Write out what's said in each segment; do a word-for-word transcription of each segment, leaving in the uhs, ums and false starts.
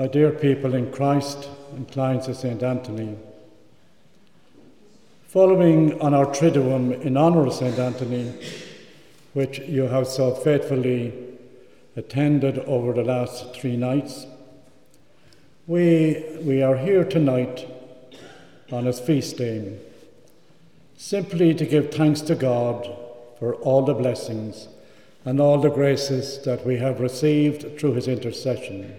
My dear people in Christ and clients of Saint Anthony, following on our Triduum in honour of Saint Anthony, which you have so faithfully attended over the last three nights, we, we are here tonight on his feast day, simply to give thanks to God for all the blessings and all the graces that we have received through his intercession.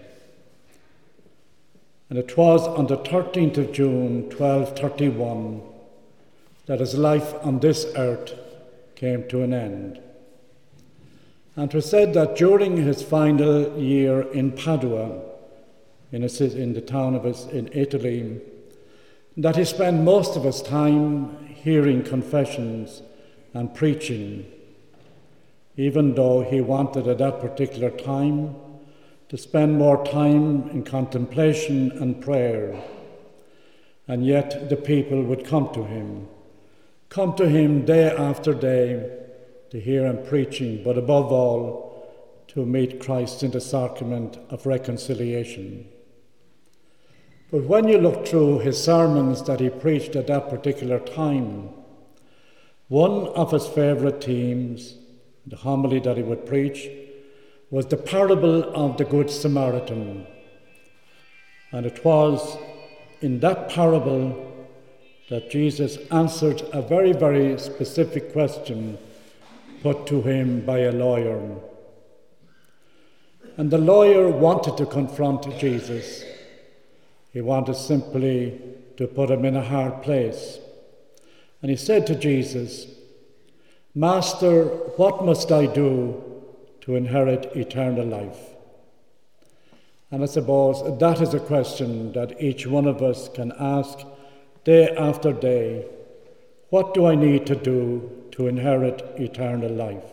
And it was on the thirteenth of June, twelve thirty-one, that his life on this earth came to an end. And it was said that during his final year in Padua, in, a, in the town of his, in Italy, that he spent most of his time hearing confessions and preaching, even though he wanted at that particular time to spend more time in contemplation and prayer. And yet the people would come to him, come to him day after day to hear him preaching, but above all, to meet Christ in the sacrament of reconciliation. But when you look through his sermons that he preached at that particular time, one of his favourite themes, the homily that he would preach, was the parable of the Good Samaritan. And it was in that parable that Jesus answered a very, very specific question put to him by a lawyer. And the lawyer wanted to confront Jesus. He wanted simply to put him in a hard place. And he said to Jesus, "Master, what must I do to inherit eternal life?" And I suppose that is a question that each one of us can ask day after day. What do I need to do to inherit eternal life?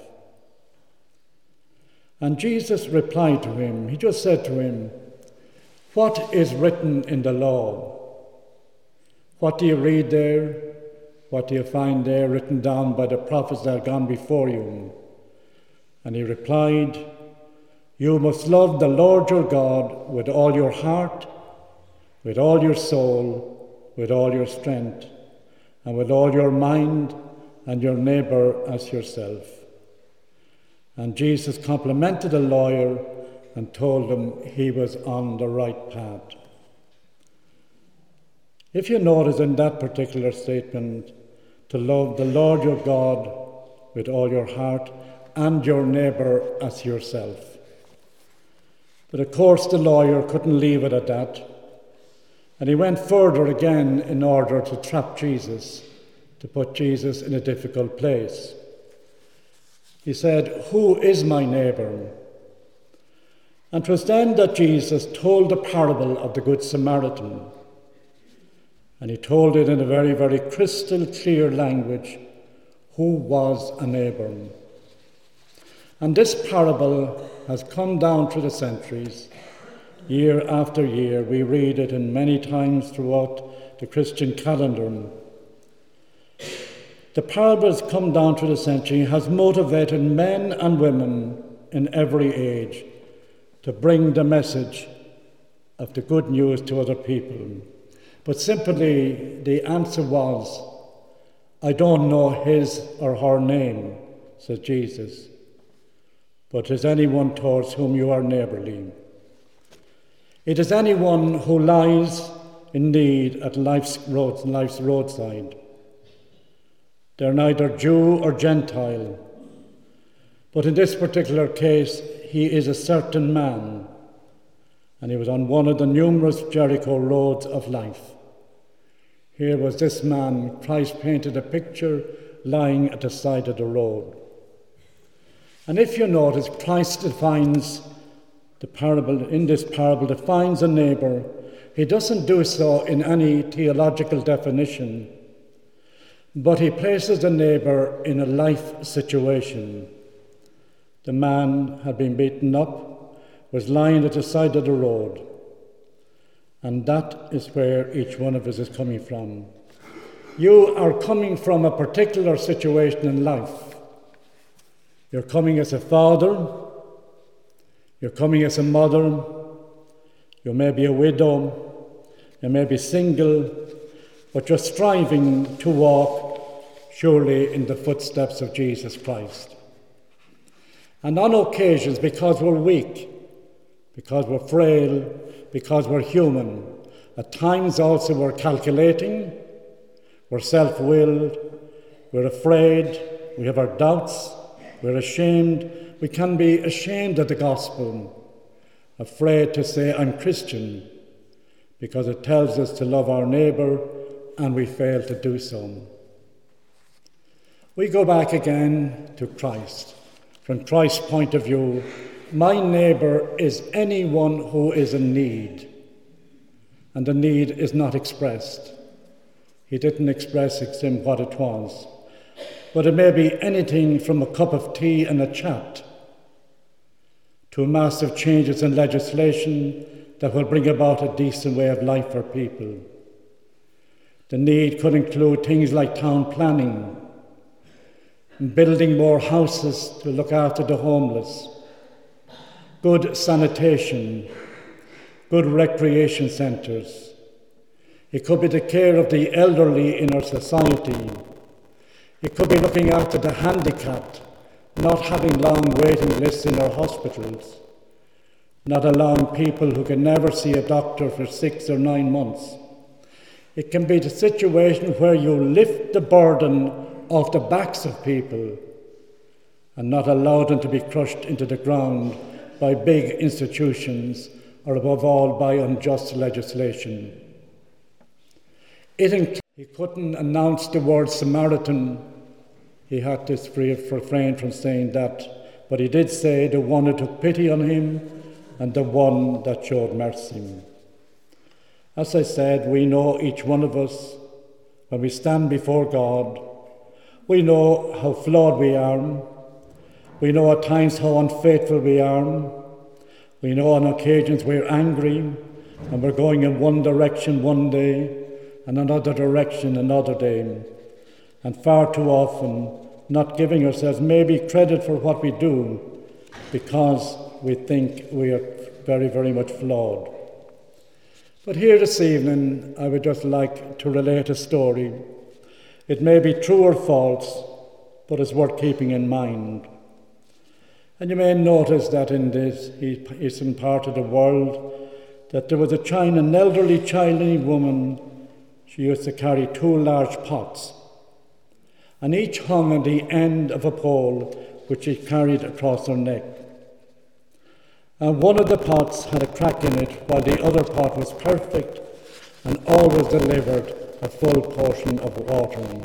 And Jesus replied to him, he just said to him, "What is written in the law? What do you read there? What do you find there written down by the prophets that have gone before you?" And he replied, "You must love the Lord your God with all your heart, with all your soul, with all your strength, and with all your mind, and your neighbour as yourself." And Jesus complimented the lawyer and told him he was on the right path. If you notice in that particular statement, to love the Lord your God with all your heart and your neighbour as yourself. But of course the lawyer couldn't leave it at that, and he went further again in order to trap Jesus, to put Jesus in a difficult place. He said, "Who is my neighbour?" And 'twas then that Jesus told the parable of the Good Samaritan. And he told it in a very, very crystal clear language, who was a neighbour. And this parable has come down through the centuries, year after year. We read it in many times throughout the Christian calendar. The parable has come down through the century, has motivated men and women in every age to bring the message of the good news to other people. But simply the answer was, "I don't know his or her name," says Jesus, "but is anyone towards whom you are neighbourly. It is anyone who lies in need at life's, road, life's roadside. They're neither Jew or Gentile, but in this particular case, he is a certain man, and he was on one of the numerous Jericho roads of life. Here was this man. Christ painted a picture lying at the side of the road. And if you notice, Christ defines the parable, in this parable, defines a neighbour. He doesn't do so in any theological definition, but he places the neighbour in a life situation. The man had been beaten up, was lying at the side of the road, and that is where each one of us is coming from. You are coming from a particular situation in life. You're coming as a father, you're coming as a mother, You may be a widow, you may be single, but you're striving to walk surely in the footsteps of Jesus Christ. And on occasions, because we're weak, because we're frail, because we're human, at times also we're calculating, we're self-willed, we're afraid, we have our doubts, we're ashamed. We can be ashamed of the gospel, afraid to say, I'm Christian, because it tells us to love our neighbour and we fail to do so. We go back again to Christ. From Christ's point of view, my neighbour is anyone who is in need, and the need is not expressed. He didn't express in what it was, but it may be anything from a cup of tea and a chat to massive changes in legislation that will bring about a decent way of life for people. The need could include things like town planning, building more houses to look after the homeless, good sanitation, good recreation centres. It could be the care of the elderly in our society. It could be looking after the handicapped, not having long waiting lists in our hospitals, not allowing people who can never see a doctor for six or nine months. It can be the situation where you lift the burden off the backs of people and not allow them to be crushed into the ground by big institutions or above all by unjust legislation. It inc- he couldn't announce the word Samaritan. He had to refrain from saying that, but he did say the one who took pity on him and the one that showed mercy. As I said, we know, each one of us, when we stand before God, we know how flawed we are. We know at times how unfaithful we are. We know on occasions we're angry and we're going in one direction one day and another direction another day. And far too often not giving ourselves maybe credit for what we do because we think we are very, very much flawed. But here this evening, I would just like to relate a story. It may be true or false, but it's worth keeping in mind. And you may notice that in this eastern part of the world, that there was a child, an elderly Chinese woman. She used to carry two large pots, and each hung on the end of a pole which she carried across her neck. And one of the pots had a crack in it, while the other pot was perfect and always delivered a full portion of water.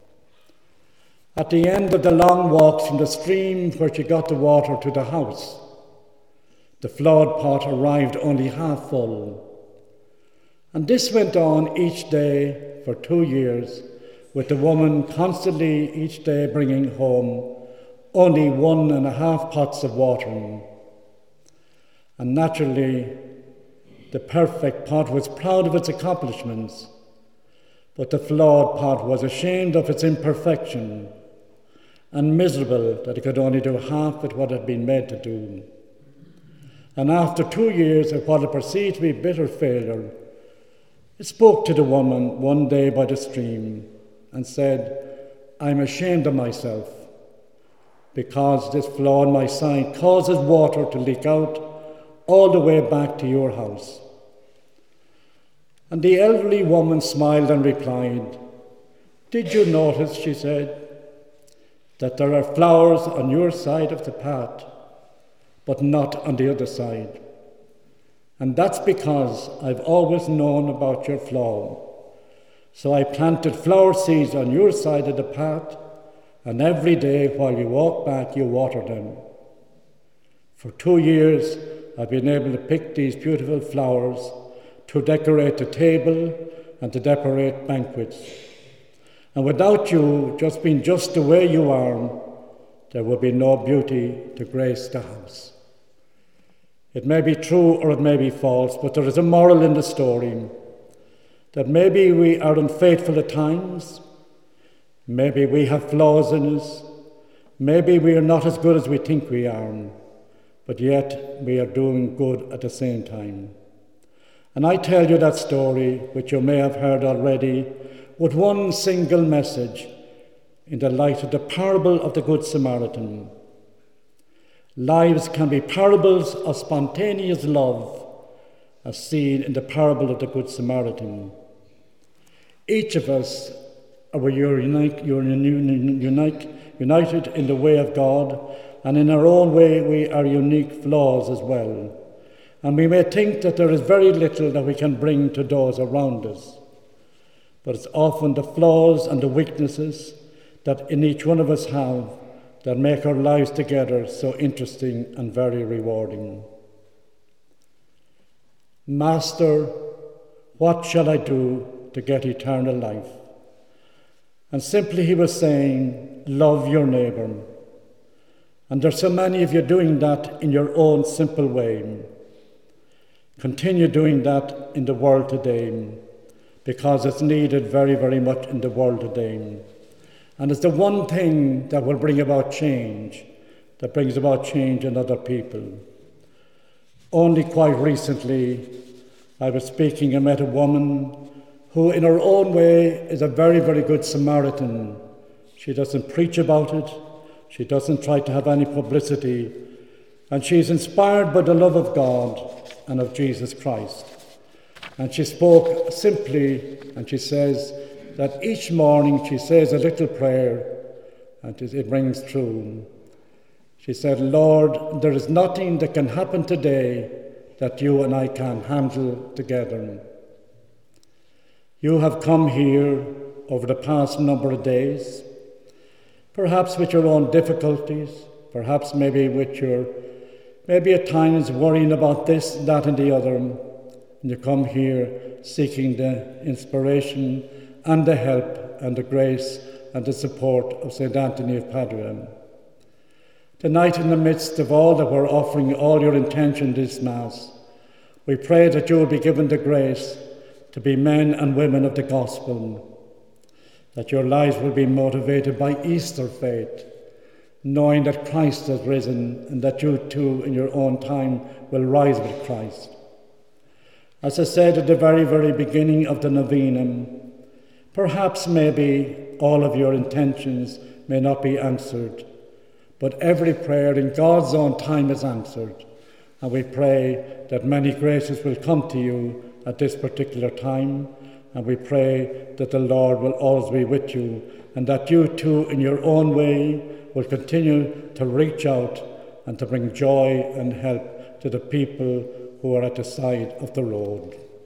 At the end of the long walks from the stream where she got the water to the house, the flawed pot arrived only half full. And this went on each day for two years, with the woman constantly each day bringing home only one and a half pots of water. And naturally, the perfect pot was proud of its accomplishments, but the flawed pot was ashamed of its imperfection and miserable that it could only do half of what it had been made to do. And after two years of what it perceived to be bitter failure, it spoke to the woman one day by the stream and said, I'm ashamed of myself because this flaw in my side causes water to leak out all the way back to your house. And the elderly woman smiled and replied, Did you notice, she said, that there are flowers on your side of the path, but not on the other side? And that's because I've always known about your flaw. So I planted flower seeds on your side of the path, and every day while you walk back, you water them. For two years, I've been able to pick these beautiful flowers to decorate the table and to decorate banquets. And without you just being just the way you are, there would be no beauty to grace the house. It may be true or it may be false, but there is a moral in the story that maybe we are unfaithful at times, maybe we have flaws in us, maybe we are not as good as we think we are, but yet we are doing good at the same time. And I tell you that story, which you may have heard already, with one single message in the light of the parable of the Good Samaritan. Lives can be parables of spontaneous love, as seen in the parable of the Good Samaritan. Each of us are unique, unique, united in the way of God, and in our own way we are unique flaws as well. And we may think that there is very little that we can bring to those around us. But it's often the flaws and the weaknesses that in each one of us have that make our lives together so interesting and very rewarding. Master, what shall I do to get eternal life? And simply he was saying, love your neighbour. And there's so many of you doing that in your own simple way. Continue doing that in the world today, because it's needed very, very much in the world today. And it's the one thing that will bring about change, that brings about change in other people. Only quite recently, I was speaking and met a woman who in her own way is a very, very good Samaritan. She doesn't preach about it. She doesn't try to have any publicity. And she's inspired by the love of God and of Jesus Christ. And she spoke simply, and she says that each morning she says a little prayer, and it rings true. She said, Lord, there is nothing that can happen today that you and I can handle together. You have come here over the past number of days, perhaps with your own difficulties, perhaps maybe with your, maybe at times worrying about this, that and the other. And you come here seeking the inspiration and the help and the grace and the support of Saint Anthony of Padua. Tonight, in the midst of all that we're offering, all your intention this Mass, we pray that you will be given the grace to be men and women of the gospel, that your lives will be motivated by Easter faith, knowing that Christ has risen and that you too in your own time will rise with Christ. As I said at the very, very beginning of the Novenum, perhaps maybe all of your intentions may not be answered, but every prayer in God's own time is answered. And we pray that many graces will come to you at this particular time. And we pray that the Lord will always be with you, and that you too, in your own way, will continue to reach out and to bring joy and help to the people who are at the side of the road.